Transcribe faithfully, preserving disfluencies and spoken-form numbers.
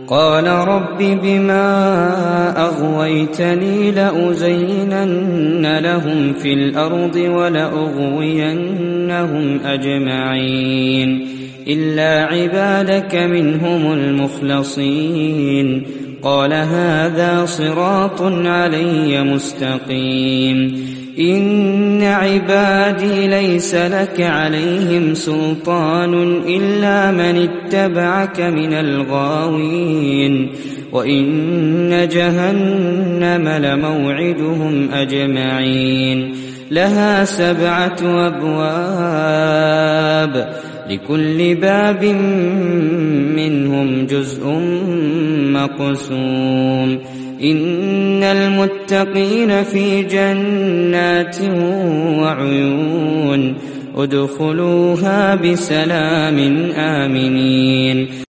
قال رب بما أغويتني لأزينن لهم في الأرض ولأغوينهم أجمعين إلا عبادك منهم المخلصين قال هذا صراط علي مستقيم إن عبادي ليس لك عليهم سلطان إلا من اتبعك من الغاوين وإن جهنم لموعدهم أجمعين لها سبعة أبواب لكل باب منهم جزء مقسوم إن المتقين في جنات وعيون ادخلوها بسلام آمنين.